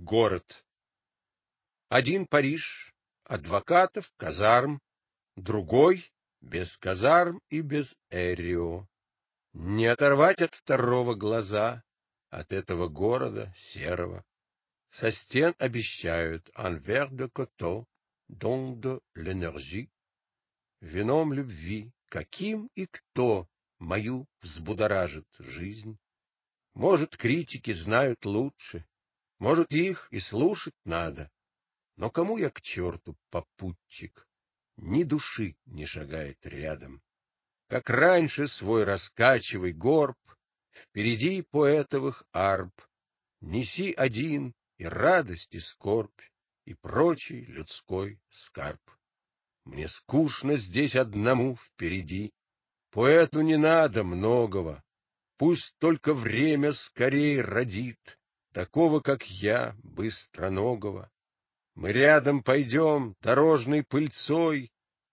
город. Один Париж, адвокатов, казарм, другой — без казарм и без Эрио. Не оторвать от второго глаза, от этого города серого. Со стен обещают un verre de coteau, don de l'énergie, вином любви, каким и кто мою взбудоражит жизнь. Может, критики знают лучше, может, их и слушать надо, но кому я к черту попутчик? Ни души не шагает рядом. Как раньше свой раскачивай горб, впереди поэтовых арб, неси один и радость, и скорбь, и прочий людской скарб. Мне скучно здесь одному впереди, поэту не надо многого, пусть только время скорей родит такого, как я, быстроногого. Мы рядом пойдем дорожной пыльцой,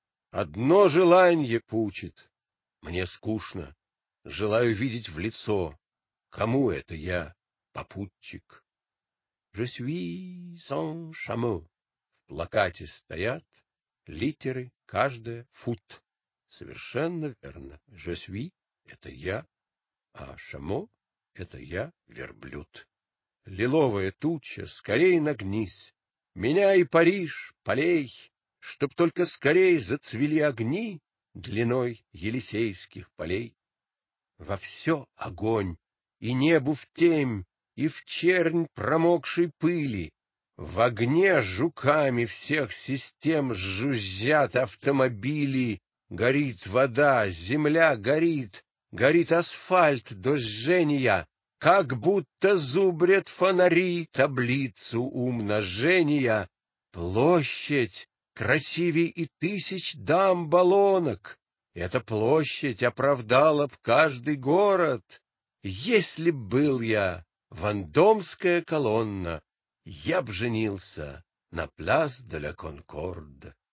одно желание пучит. Мне скучно, желаю видеть в лицо. Кому это я, попутчик? Je suis un chameau. В плакате стоят литеры, каждая фут. Совершенно верно. Je suis — это я, а chameau — это я, верблюд. Лиловая туча, скорей нагнись, меня и Париж, полей, чтоб только скорей зацвели огни длиной Елисейских полей. Во все огонь, и небу в темь, и в чернь промокшей пыли. В огне жуками всех систем жужжат автомобили. Горит вода, земля горит, горит асфальт до жжения, как будто зубрят фонари таблицу умножения. Площадь красивей и тысяч дам-баллонок. Эта площадь оправдала б каждый город. Если б был я Вандомская колонна, я б женился на Пляс де ла Конкорд.